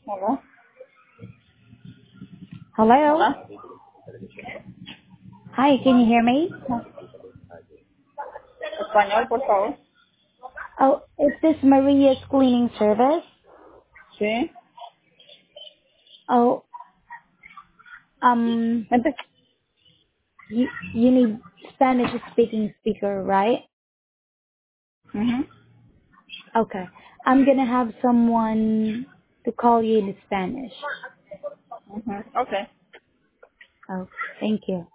Hola. Hello. Hola. Hi, can you hear me? Español, por favor. Oh, is this Maria's cleaning service? Sí. Oh, Vente. you need Spanish speaking speaker, right? Ujú, Okay. I'm gonna have someone to call you in Spanish. ujú. Okay. Oh, thank you.